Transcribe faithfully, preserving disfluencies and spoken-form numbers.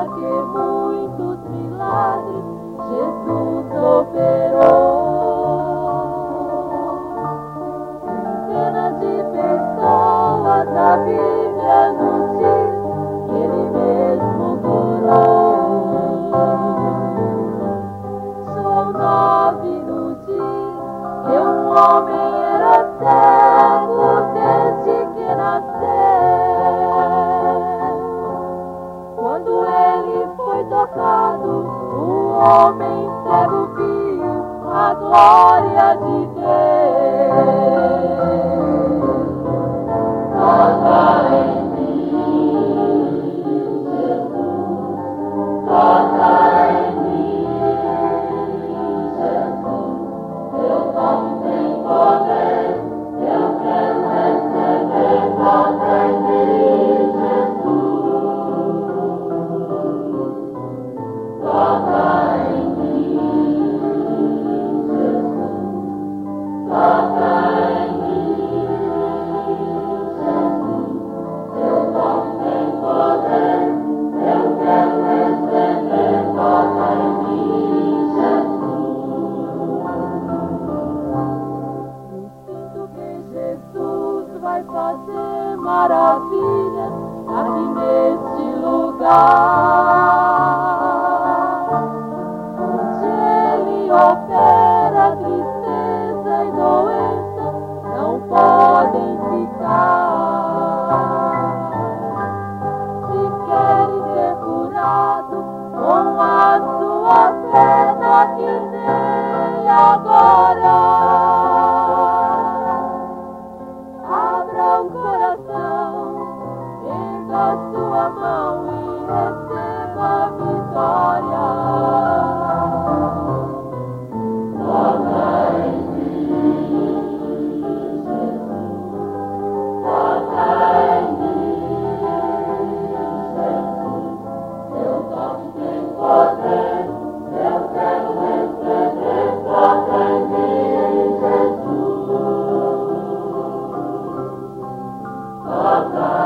para que muitos milagres Jesus operou. Centenas de pessoas a Bíblia nos diz que Ele mesmo curou. João nove nos diz que um homem era cego desde que nasceu. Quando ele foi tocado, o homem cego viu a glória de Deus. Toca em mim, Jesus, toca em mim, Jesus. Teu toque tem poder, eu quero receber. Toca em mim, Jesus, toca em mim, Jesus, toca em mim, Jesus. Teu toque tem poder, eu quero receber. Toca em mim, Jesus. Eu sinto que Jesus vai fazer maravilhas aqui neste lugar, onde Ele opera, tristeza e doença não podem ficar. Se queres ser curado com a sua fé, toque nele agora. Abra o coração, erga sua mão e receba a vitória. Toca em mim, Jesus, toca em mim, Jesus. Teu toque tem poder, eu quero receber. Toca em mim, Jesus, toca